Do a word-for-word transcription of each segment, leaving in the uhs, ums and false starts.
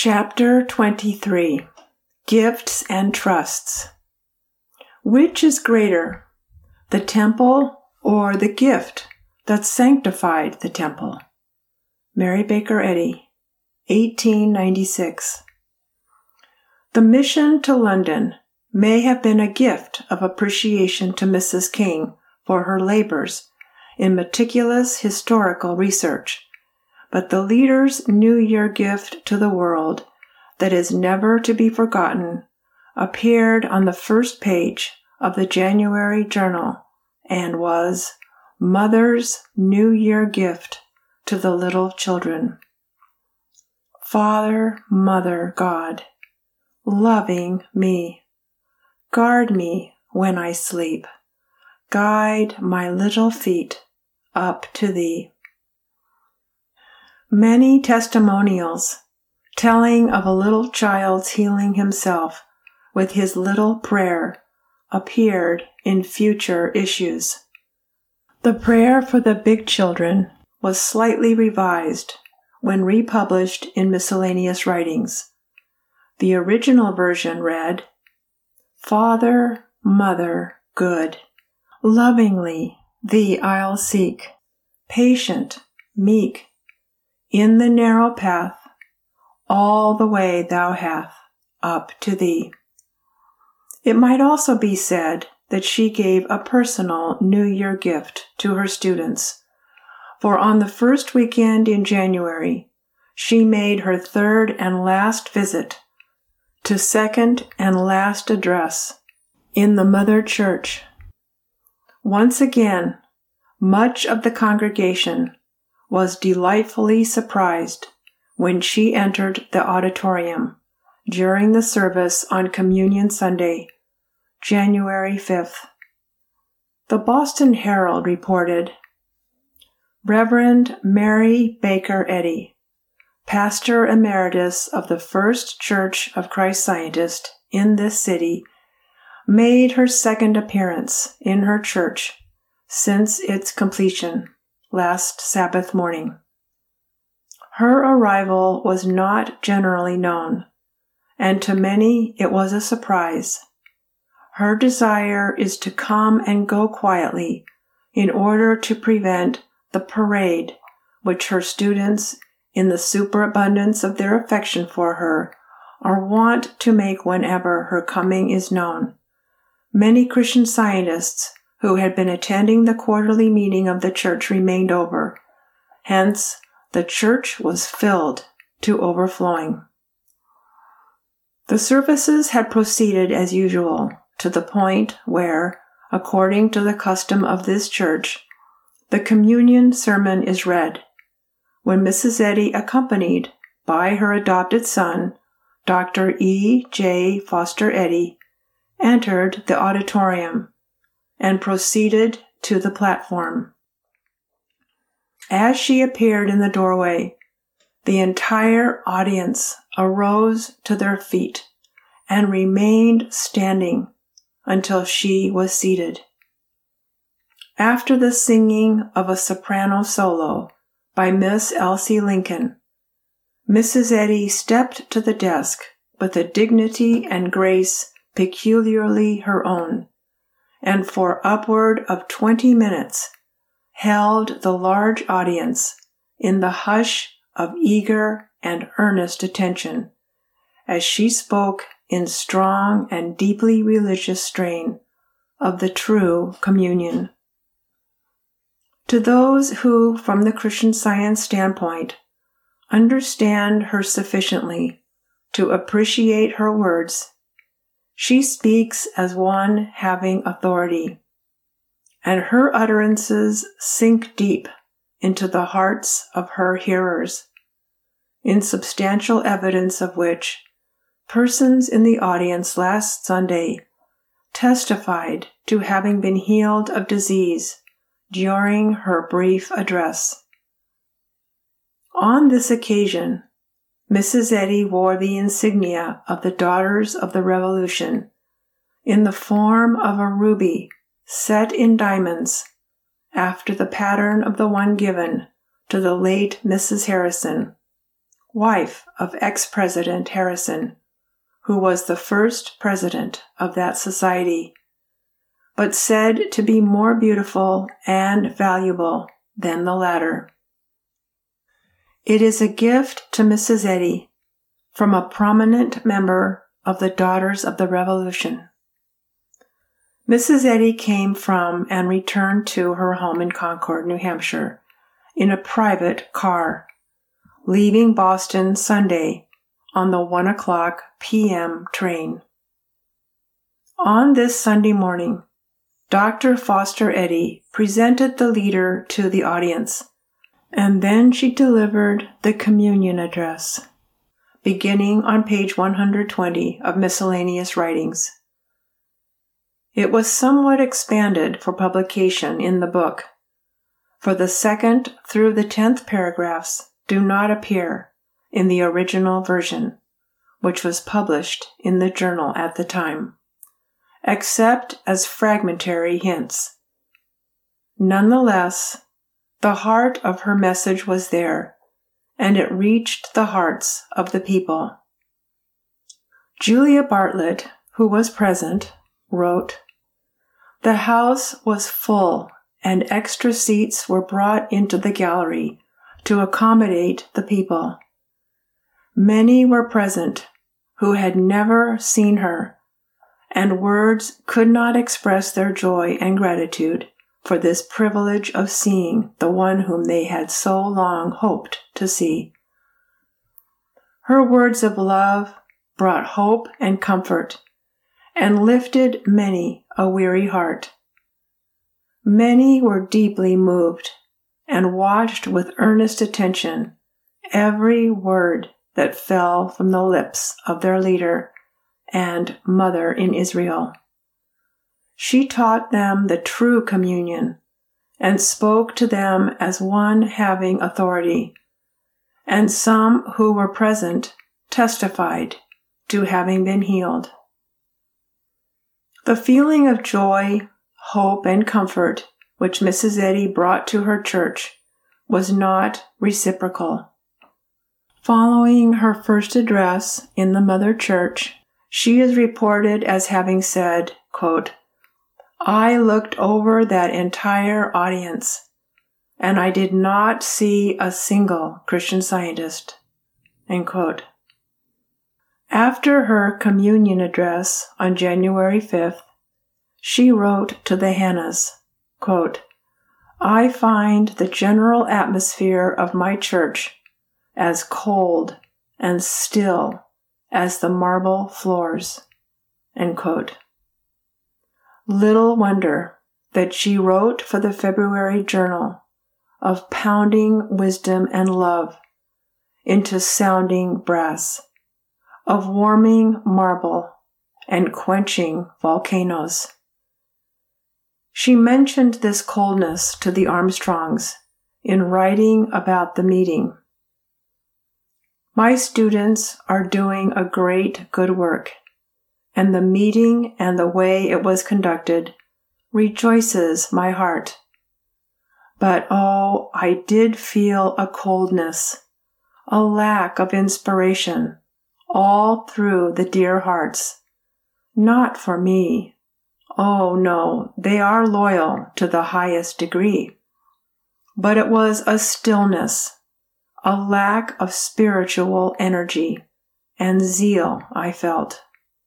Chapter twenty-three. Gifts and Trusts. Which is greater, the temple or the gift that sanctified the temple? Mary Baker Eddy, eighteen ninety-six. The mission to London may have been a gift of appreciation to Missus King for her labors in meticulous historical research, but the leader's New Year gift to the world that is never to be forgotten appeared on the first page of the January Journal and was Mother's New Year gift to the little children. Father, Mother, God, loving me, guard me when I sleep, guide my little feet up to Thee. Many testimonials telling of a little child's healing himself with his little prayer appeared in future issues. The prayer for the big children was slightly revised when republished in Miscellaneous Writings. The original version read, Father, Mother, good, lovingly Thee I'll seek, patient, meek, in the narrow path, all the way Thou hath, up to Thee. It might also be said that she gave a personal New Year gift to her students, for on the first weekend in January, she made her third and last visit to second and last address in the Mother Church. Once again, much of the congregation was delightfully surprised when she entered the auditorium during the service on Communion Sunday, January fifth. The Boston Herald reported, Reverend Mary Baker Eddy, Pastor Emeritus of the First Church of Christ Scientist in this city, made her second appearance in her church since its completion last Sabbath morning. Her arrival was not generally known, and to many it was a surprise. Her desire is to come and go quietly in order to prevent the parade which her students, in the superabundance of their affection for her, are wont to make whenever her coming is known. Many Christian Scientists who had been attending the quarterly meeting of the church remained over. Hence, the church was filled to overflowing. The services had proceeded as usual to the point where, according to the custom of this church, the communion sermon is read, when Missus Eddy, accompanied by her adopted son, Doctor E. J. Foster Eddy, entered the auditorium and proceeded to the platform. As she appeared in the doorway, the entire audience arose to their feet and remained standing until she was seated. After the singing of a soprano solo by Miss Elsie Lincoln, Missus Eddy stepped to the desk with a dignity and grace peculiarly her own, and for upward of twenty minutes held the large audience in the hush of eager and earnest attention as she spoke in strong and deeply religious strain of the true communion. To those who, from the Christian Science standpoint, understand her sufficiently to appreciate her words, she speaks as one having authority, and her utterances sink deep into the hearts of her hearers, in substantial evidence of which persons in the audience last Sunday testified to having been healed of disease during her brief address. On this occasion, Missus Eddy wore the insignia of the Daughters of the Revolution in the form of a ruby set in diamonds after the pattern of the one given to the late Missus Harrison, wife of ex-President Harrison, who was the first president of that society, but said to be more beautiful and valuable than the latter. It is a gift to Missus Eddy from a prominent member of the Daughters of the Revolution. Missus Eddy came from and returned to her home in Concord, New Hampshire, in a private car, leaving Boston Sunday on the one o'clock p m train. On this Sunday morning, Doctor Foster Eddy presented the leader to the audience, and then she delivered the communion address, beginning on page one hundred twenty of Miscellaneous Writings. It was somewhat expanded for publication in the book, for the second through the tenth paragraphs do not appear in the original version, which was published in the journal at the time, except as fragmentary hints. Nonetheless, the heart of her message was there, and it reached the hearts of the people. Julia Bartlett, who was present, wrote, "The house was full, and extra seats were brought into the gallery to accommodate the people. Many were present who had never seen her, and words could not express their joy and gratitude for this privilege of seeing the one whom they had so long hoped to see. Her words of love brought hope and comfort, and lifted many a weary heart. Many were deeply moved, and watched with earnest attention every word that fell from the lips of their leader and mother in Israel. She taught them the true communion, and spoke to them as one having authority, and some who were present testified to having been healed. The feeling of joy, hope, and comfort which Missus Eddy brought to her church was not reciprocal. Following her first address in the Mother Church, she is reported as having said, quote, "I looked over that entire audience, and I did not see a single Christian Scientist." End quote. After her communion address on January fifth, she wrote to the Hannahs, quote, "I find the general atmosphere of my church as cold and still as the marble floors." End quote. Little wonder that she wrote for the February Journal of pounding wisdom and love into sounding brass, of warming marble and quenching volcanoes. She mentioned this coldness to the Armstrongs in writing about the meeting. "My students are doing a great good work, and the meeting and the way it was conducted rejoices my heart. But oh, I did feel a coldness, a lack of inspiration, all through the dear hearts. Not for me. Oh no, they are loyal to the highest degree. But it was a stillness, a lack of spiritual energy and zeal I felt."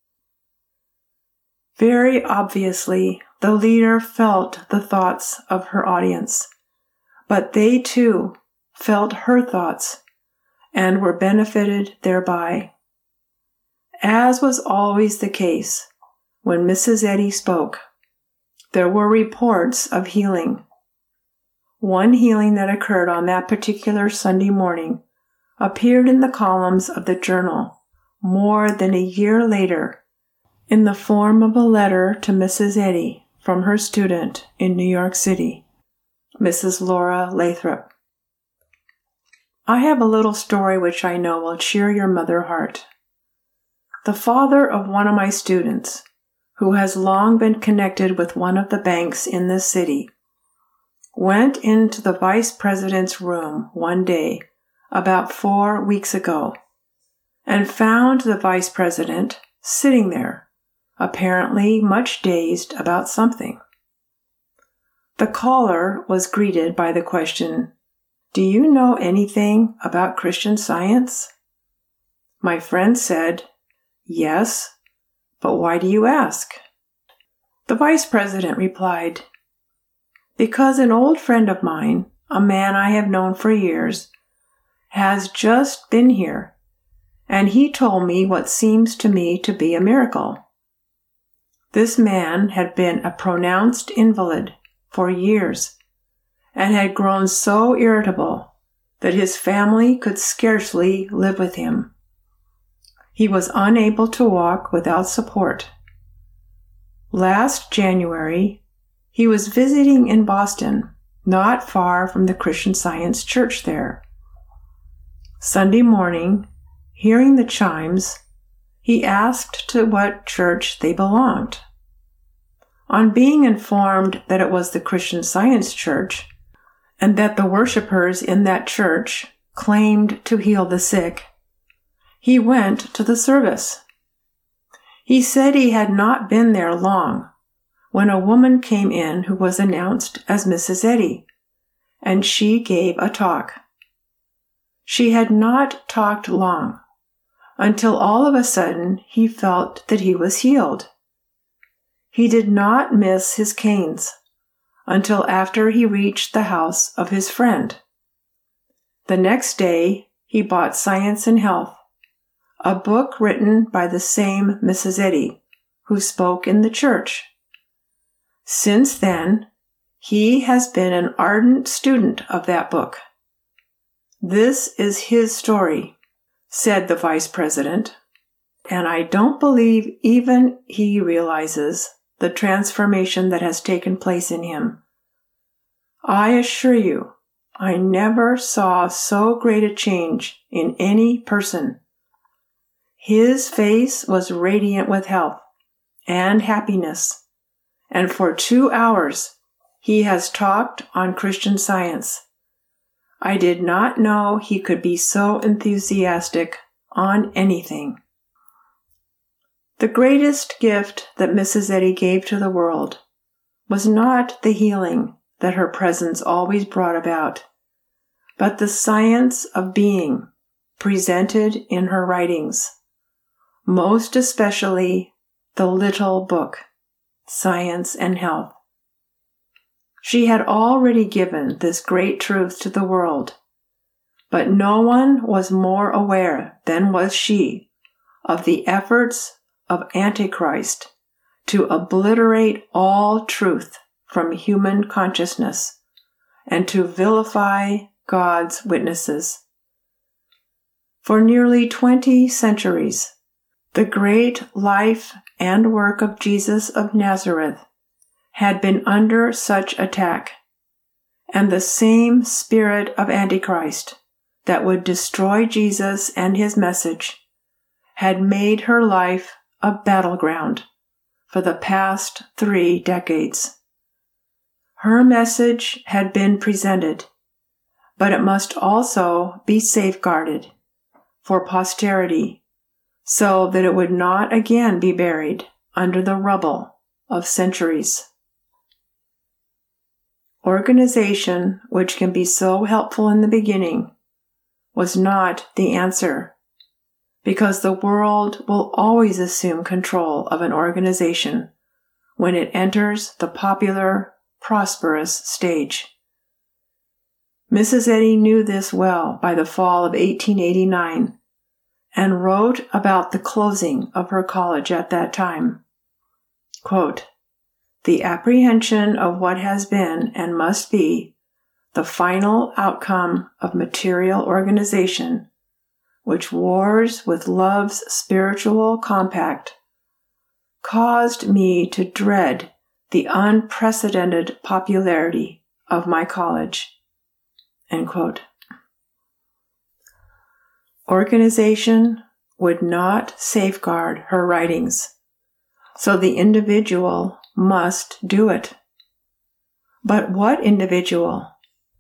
Very obviously, the leader felt the thoughts of her audience, but they too felt her thoughts and were benefited thereby. As was always the case, when Missus Eddy spoke, there were reports of healing. One healing that occurred on that particular Sunday morning appeared in the columns of the journal more than a year later in the form of a letter to Missus Eddy from her student in New York City, Missus Laura Lathrop. I have a little story which I know will cheer your mother heart. The father of one of my students, who has long been connected with one of the banks in this city, went into the vice president's room one day about four weeks ago and found the vice president sitting there, apparently much dazed about something. The caller was greeted by the question, "Do you know anything about Christian Science?" My friend said, "Yes, but why do you ask?" The vice president replied, "Because an old friend of mine, a man I have known for years, has just been here, and he told me what seems to me to be a miracle." This man had been a pronounced invalid for years and had grown so irritable that his family could scarcely live with him. He was unable to walk without support. Last January, he was visiting in Boston, not far from the Christian Science church there. Sunday morning, hearing the chimes, he asked to what church they belonged. On being informed that it was the Christian Science church, and that the worshipers in that church claimed to heal the sick, he went to the service. He said he had not been there long when a woman came in who was announced as Missus Eddy, and she gave a talk. She had not talked long, until all of a sudden he felt that he was healed. He did not miss his canes until after he reached the house of his friend. The next day, he bought Science and Health, a book written by the same Missus Eddy, who spoke in the church. Since then, he has been an ardent student of that book. "This is his story," said the vice president, "and I don't believe even he realizes the transformation that has taken place in him. I assure you, I never saw so great a change in any person. His face was radiant with health and happiness, and for two hours he has talked on Christian Science. I did not know he could be so enthusiastic on anything." The greatest gift that Missus Eddy gave to the world was not the healing that her presence always brought about, but the science of being presented in her writings, most especially the little book, Science and Health. She had already given this great truth to the world, but no one was more aware than was she of the efforts of Antichrist to obliterate all truth from human consciousness and to vilify God's witnesses. For nearly twenty centuries, the great life and work of Jesus of Nazareth had been under such attack, and the same spirit of Antichrist that would destroy Jesus and his message had made her life a battleground for the past three decades. Her message had been presented, but it must also be safeguarded for posterity so that it would not again be buried under the rubble of centuries. Organization, which can be so helpful in the beginning, was not the answer, because the world will always assume control of an organization when it enters the popular, prosperous stage. Missus Eddy knew this well by the fall of eighteen eighty-nine and wrote about the closing of her college at that time. Quote, "The apprehension of what has been and must be the final outcome of material organization, which wars with love's spiritual compact, caused me to dread the unprecedented popularity of my college." End quote. Organization would not safeguard her writings, so the individual must do it. But what individual?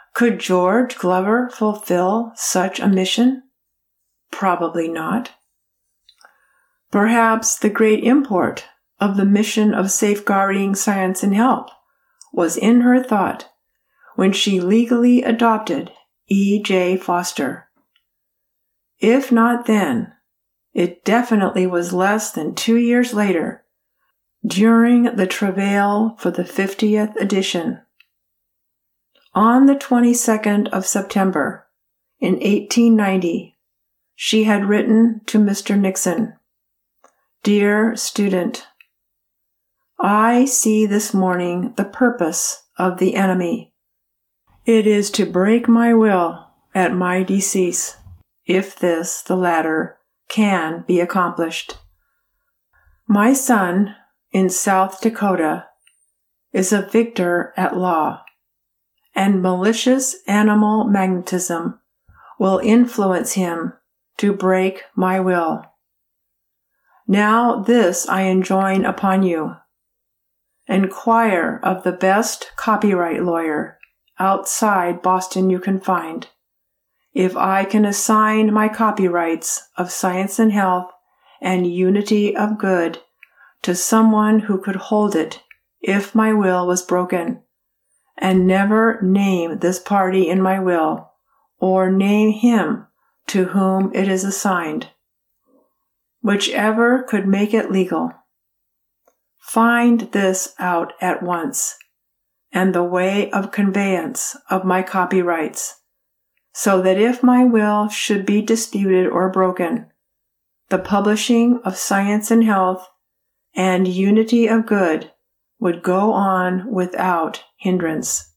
Could George Glover fulfill such a mission? Probably not. Perhaps the great import of the mission of safeguarding science and health was in her thought when she legally adopted E J Foster. If not then, it definitely was less than two years later, during the travail for the fiftieth edition. On the twenty-second of September, in eighteen ninety, she had written to Mister Nixon, "Dear student, I see this morning the purpose of the enemy. It is to break my will at my decease, if this, the latter, can be accomplished. My son in South Dakota is a victor at law, and malicious animal magnetism will influence him to break my will. Now this I enjoin upon you. Inquire of the best copyright lawyer outside Boston you can find, if I can assign my copyrights of Science and Health and Unity of Good to someone who could hold it if my will was broken, and never name this party in my will, or name him to whom it is assigned, whichever could make it legal. Find this out at once, and the way of conveyance of my copyrights, so that if my will should be disputed or broken, the publishing of Science and Health and Unity of Good would go on without hindrance.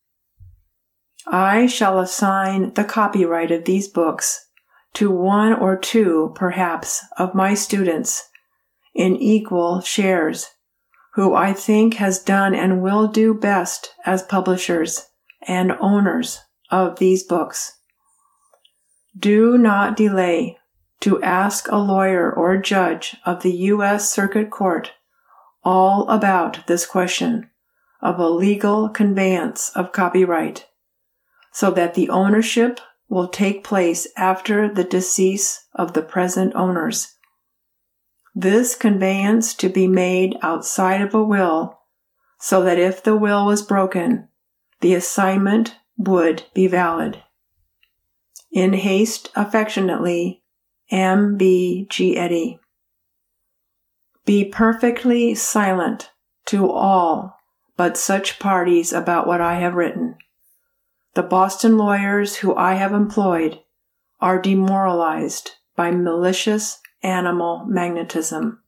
I shall assign the copyright of these books to one or two, perhaps, of my students in equal shares, who I think has done and will do best as publishers and owners of these books. Do not delay to ask a lawyer or judge of the U S Circuit Court all about this question of a legal conveyance of copyright, so that the ownership will take place after the decease of the present owners. This conveyance to be made outside of a will, so that if the will was broken, the assignment would be valid. In haste, affectionately, M B G Eddy. Be perfectly silent to all but such parties about what I have written. The Boston lawyers who I have employed are demoralized by malicious animal magnetism.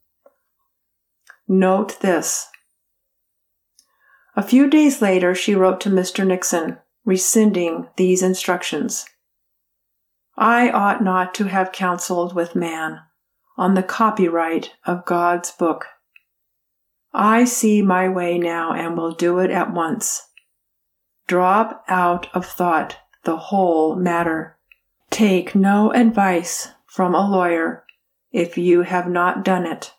Note this. A few days later, she wrote to Mister Nixon, rescinding these instructions. I ought not to have counseled with man on the copyright of God's book. I see my way now and will do it at once. Drop out of thought the whole matter. Take no advice from a lawyer if you have not done it.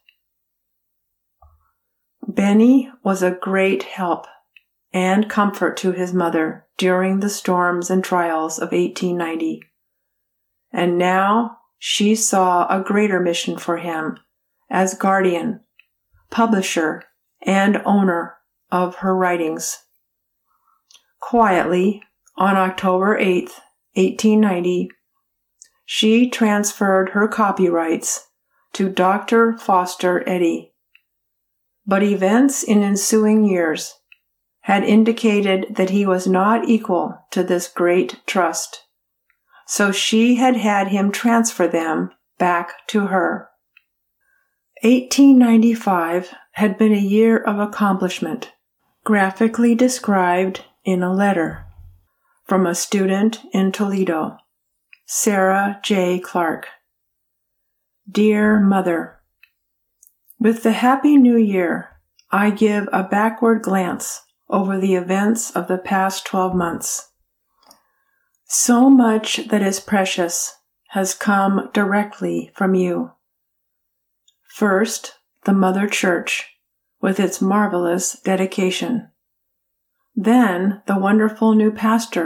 Benny was a great help and comfort to his mother during the storms and trials of eighteen ninety. And now she saw a greater mission for him as guardian, publisher, and owner of her writings. Quietly, on October eighth, eighteen ninety, she transferred her copyrights to Doctor Foster Eddy. But events in ensuing years had indicated that he was not equal to this great trust, so she had had him transfer them back to her. eighteen ninety-five had been a year of accomplishment, graphically described in a letter from a student in Toledo, Sarah J. Clark. Dear Mother, with the Happy New Year, I give a backward glance over the events of the past twelve months. So much that is precious has come directly from you. First, the Mother Church, with its marvelous dedication. Then, the wonderful new pastor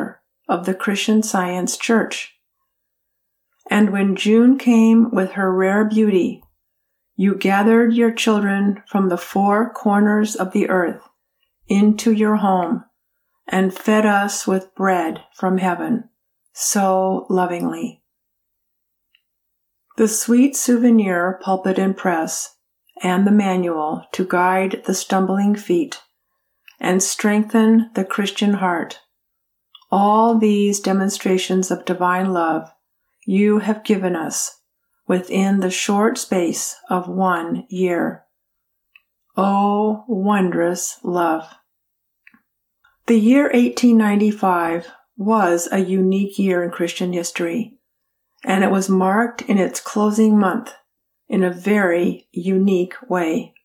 of the Christian Science Church. And when June came with her rare beauty, you gathered your children from the four corners of the earth into your home and fed us with bread from heaven so lovingly. The sweet souvenir pulpit and press and the manual to guide the stumbling feet and strengthen the Christian heart, all these demonstrations of divine love you have given us within the short space of one year. Oh, wondrous love! The year eighteen ninety-five was a unique year in Christian history, and it was marked in its closing month in a very unique way.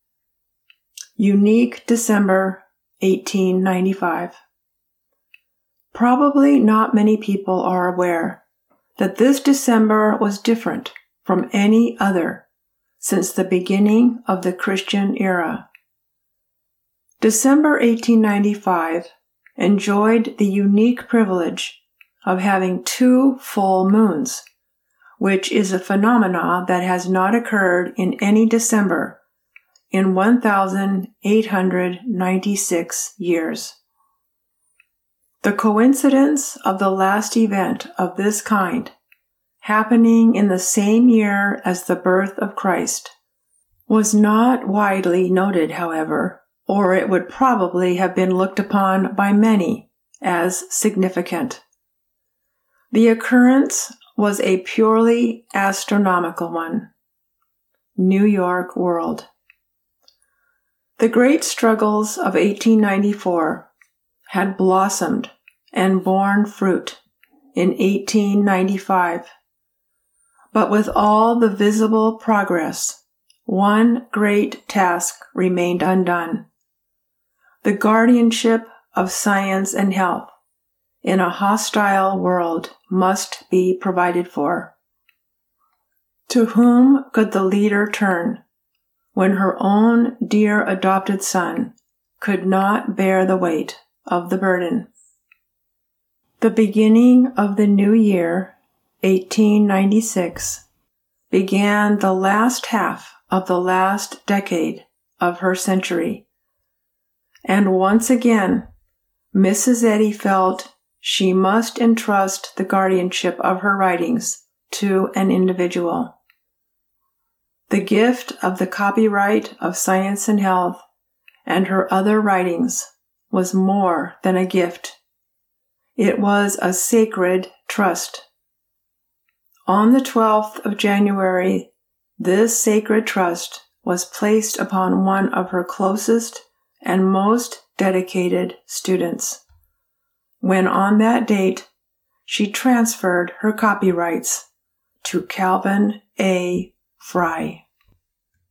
Unique December eighteen ninety-five. Probably not many people are aware that this December was different from any other since the beginning of the Christian era. December eighteen ninety-five enjoyed the unique privilege of having two full moons, which is a phenomenon that has not occurred in any December in one thousand eight hundred ninety-six years. The coincidence of the last event of this kind, happening in the same year as the birth of Christ, was not widely noted, however, or it would probably have been looked upon by many as significant. The occurrence was a purely astronomical one. New York World. The great struggles of eighteen ninety-four had blossomed and borne fruit in eighteen ninety-five. But with all the visible progress, one great task remained undone. The guardianship of science and health in a hostile world must be provided for. To whom could the leader turn when her own dear adopted son could not bear the weight of the burden? The beginning of the new year, eighteen ninety-six, began the last half of the last decade of her century. And once again, Missus Eddy felt she must entrust the guardianship of her writings to an individual. The gift of the copyright of Science and Health and her other writings was more than a gift. It was a sacred trust. On the twelfth of January, this sacred trust was placed upon one of her closest and most dedicated students, when on that date she transferred her copyrights to Calvin A. Fry.